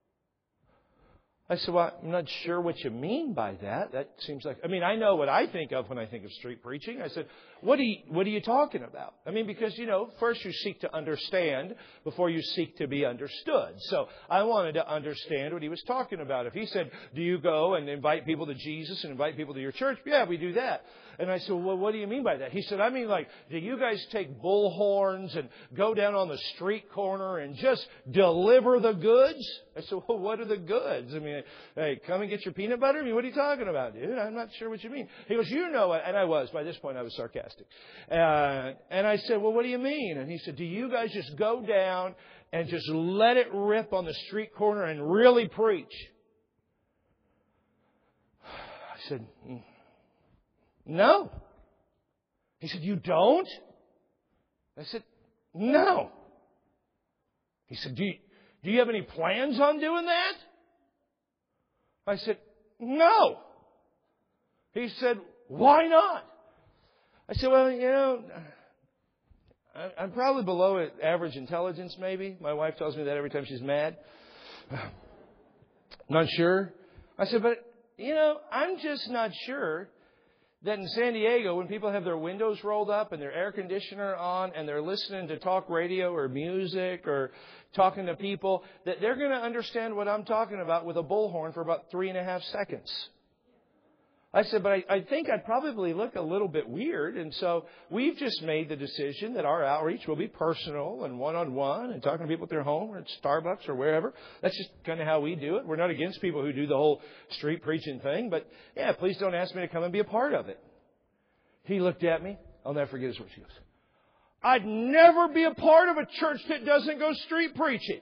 I said, well, I'm not sure what you mean by that. That seems like, I mean, I know what I think of when I think of street preaching. I said, what are you, what are you talking about? I mean, because, you know, first you seek to understand before you seek to be understood. So I wanted to understand what he was talking about. If he said, do you go and invite people to Jesus and invite people to your church? Yeah, we do that. And I said, well, what do you mean by that? He said, I mean, like, do you guys take bullhorns and go down on the street corner and just deliver the goods? I said, well, what are the goods? I mean, hey, come and get your peanut butter? I mean, what are you talking about, dude? I'm not sure what you mean. He goes, you know, and I was, by this point, I was sarcastic. Uh, and I said, well, what do you mean? And he said, do you guys just go down and just let it rip on the street corner and really preach? I said, no. He said, you don't? I said, no. He said, do you, do you have any plans on doing that? I said, no. He said, why not? I said, well, you know, I'm probably below average intelligence, maybe. My wife tells me that every time she's mad. Not sure. I said, but, you know, I'm just not sure that in San Diego, when people have their windows rolled up and their air conditioner on and they're listening to talk radio or music or talking to people, that they're going to understand what I'm talking about with a bullhorn for about three and a half seconds. I said, but I, I think I'd probably look a little bit weird. And so we've just made the decision that our outreach will be personal and one-on-one and talking to people at their home or at Starbucks or wherever. That's just kind of how we do it. We're not against people who do the whole street preaching thing. But, yeah, please don't ask me to come and be a part of it. He looked at me. I'll never forget his words. He goes, I'd never be a part of a church that doesn't go street preaching.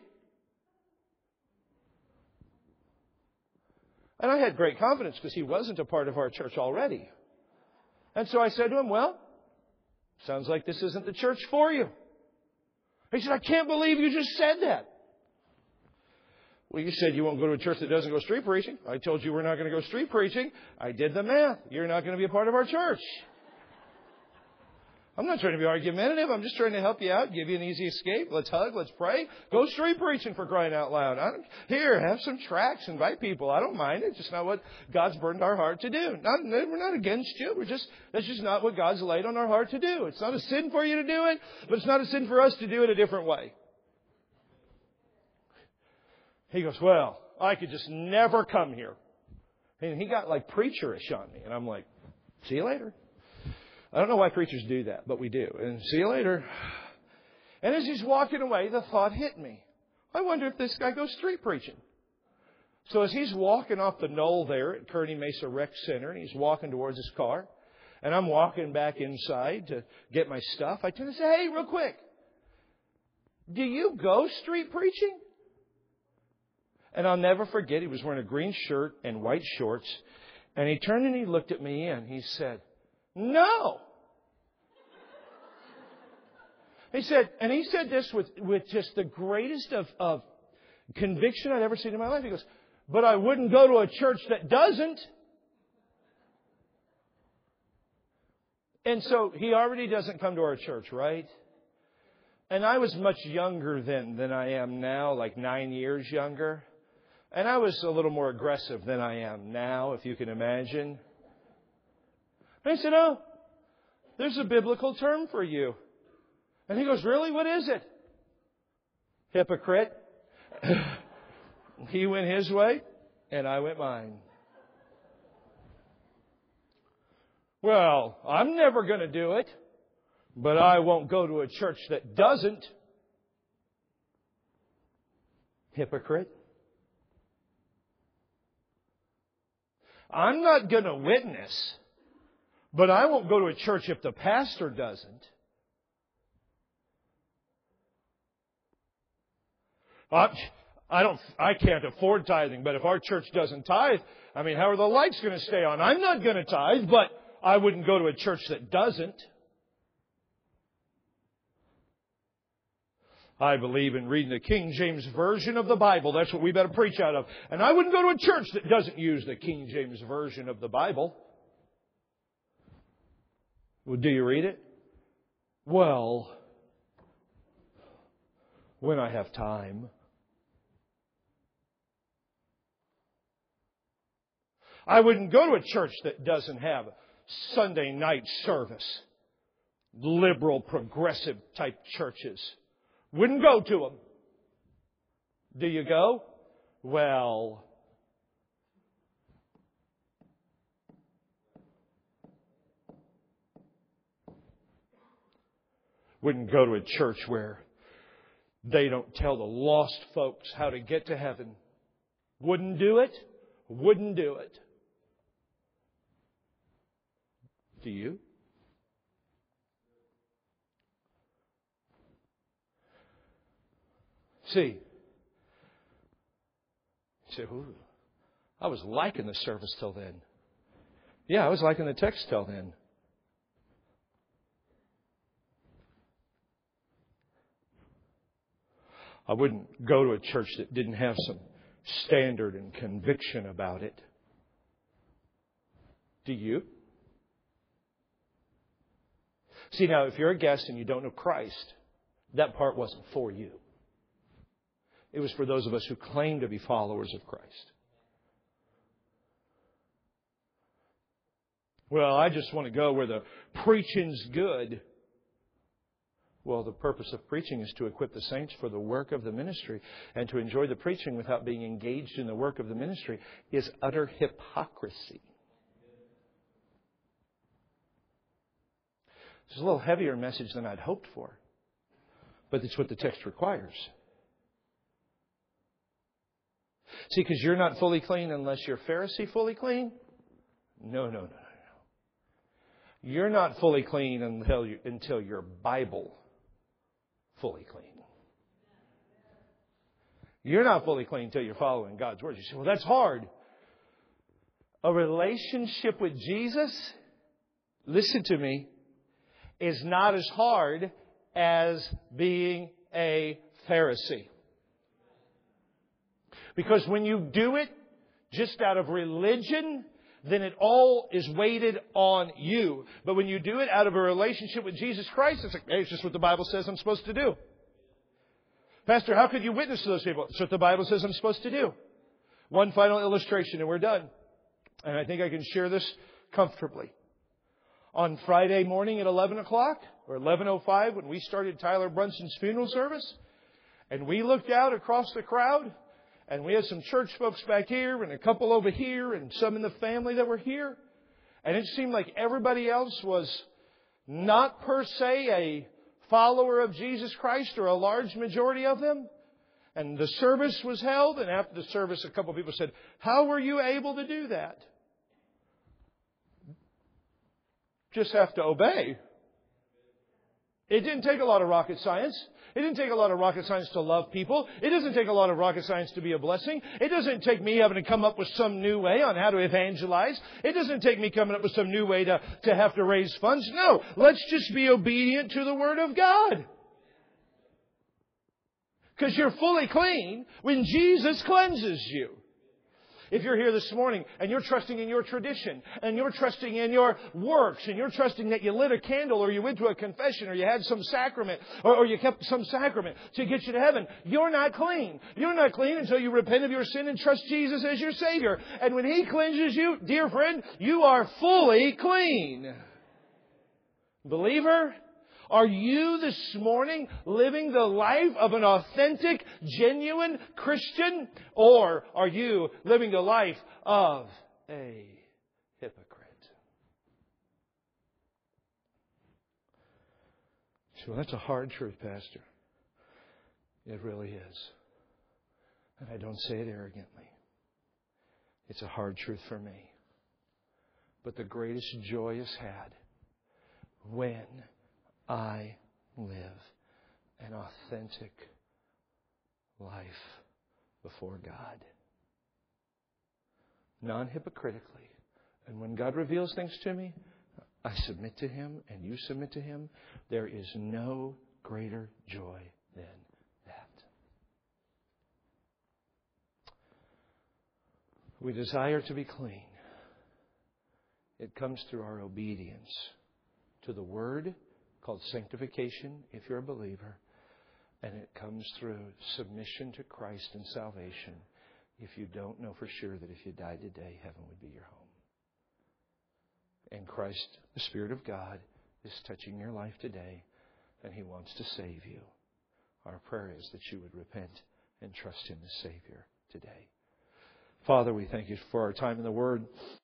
And I had great confidence because he wasn't a part of our church already. And so I said to him, well, sounds like this isn't the church for you. He said, I can't believe you just said that. Well, you said you won't go to a church that doesn't go street preaching. I told you we're not going to go street preaching. I did the math. You're not going to be a part of our church. I'm not trying to be argumentative. I'm just trying to help you out, give you an easy escape. Let's hug. Let's pray. Go street preaching, for crying out loud. I don't, here, have some tracts. Invite people. I don't mind. It's just not what God's burdened our heart to do. Not, we're not against you. We're just, that's just not what God's laid on our heart to do. It's not a sin for you to do it, but it's not a sin for us to do it a different way. He goes, well, I could just never come here. And he got like preacherish on me. And I'm like, see you later. I don't know why preachers do that, but we do. And see you later. And as he's walking away, the thought hit me. I wonder if this guy goes street preaching. So as he's walking off the knoll there at Kearney Mesa Rec Center, and he's walking towards his car, and I'm walking back inside to get my stuff, I turn and say, hey, real quick, do you go street preaching? And I'll never forget, he was wearing a green shirt and white shorts. And he turned and he looked at me and he said, no. He said, and he said this with, with just the greatest of, of conviction I'd ever seen in my life. He goes, but I wouldn't go to a church that doesn't. And so he already doesn't come to our church, right? And I was much younger then than I am now, like nine years younger. And I was a little more aggressive than I am now, if you can imagine. And I said, oh, there's a biblical term for you. And he goes, really? What is it? Hypocrite. He went his way, and I went mine. Well, I'm never going to do it, but I won't go to a church that doesn't. Hypocrite. I'm not going to witness, but I won't go to a church if the pastor doesn't. I don't, I can't afford tithing, but if our church doesn't tithe, I mean, how are the lights going to stay on? I'm not going to tithe, but I wouldn't go to a church that doesn't. I believe in reading the King James Version of the Bible. That's what we better preach out of. And I wouldn't go to a church that doesn't use the King James Version of the Bible. Well, do you read it? Well, when I have time. I wouldn't go to a church that doesn't have Sunday night service. Liberal, progressive type churches. Wouldn't go to them. Do you go? Well, wouldn't go to a church where they don't tell the lost folks how to get to heaven. Wouldn't do it. Wouldn't do it. Do you? See, you say, ooh, I was liking the service till then. Yeah, I was liking the text till then. I wouldn't go to a church that didn't have some standard and conviction about it. Do you? See, now, if you're a guest and you don't know Christ, that part wasn't for you. It was for those of us who claim to be followers of Christ. Well, I just want to go where the preaching's good. Well, the purpose of preaching is to equip the saints for the work of the ministry. And to enjoy the preaching without being engaged in the work of the ministry is utter hypocrisy. It's a little heavier message than I'd hoped for. But it's what the text requires. See, because you're not fully clean unless you're Pharisee fully clean? No, no, no, no, no. You're not fully clean until, you, until you're Bible fully clean. You're not fully clean until you're following God's Word. You say, well, that's hard. A relationship with Jesus, listen to me, is not as hard as being a Pharisee. Because when you do it just out of religion, then it all is weighted on you. But when you do it out of a relationship with Jesus Christ, it's like, hey, it's just what the Bible says I'm supposed to do. Pastor, how could you witness to those people? It's what the Bible says I'm supposed to do. One final illustration and we're done. And I think I can share this comfortably. On Friday morning at eleven o'clock or eleven oh five when we started Tyler Brunson's funeral service, and we looked out across the crowd, and we had some church folks back here and a couple over here and some in the family that were here. And it seemed like everybody else was not per se a follower of Jesus Christ, or a large majority of them. And the service was held, and after the service a couple of people said, how were you able to do that? Just have to obey. It didn't take a lot of rocket science. It didn't take a lot of rocket science to love people. It doesn't take a lot of rocket science to be a blessing. It doesn't take me having to come up with some new way on how to evangelize. It doesn't take me coming up with some new way to, to have to raise funds. No, let's just be obedient to the Word of God. Because you're fully clean when Jesus cleanses you. If you're here this morning and you're trusting in your tradition and you're trusting in your works and you're trusting that you lit a candle or you went to a confession or you had some sacrament or, or you kept some sacrament to get you to heaven, you're not clean. You're not clean until you repent of your sin and trust Jesus as your Savior. And when He cleanses you, dear friend, you are fully clean. Believer, are you this morning living the life of an authentic, genuine Christian? Or are you living the life of a hypocrite? So that's a hard truth, Pastor. It really is. And I don't say it arrogantly. It's a hard truth for me. But the greatest joy is had when I live an authentic life before God. Non-hypocritically. And when God reveals things to me, I submit to Him and you submit to Him. There is no greater joy than that. We desire to be clean. It comes through our obedience to the Word, called sanctification, if you're a believer. And it comes through submission to Christ and salvation if you don't know for sure that if you died today, heaven would be your home. And Christ, the Spirit of God, is touching your life today, and He wants to save you. Our prayer is that you would repent and trust Him as Savior today. Father, we thank You for our time in the Word.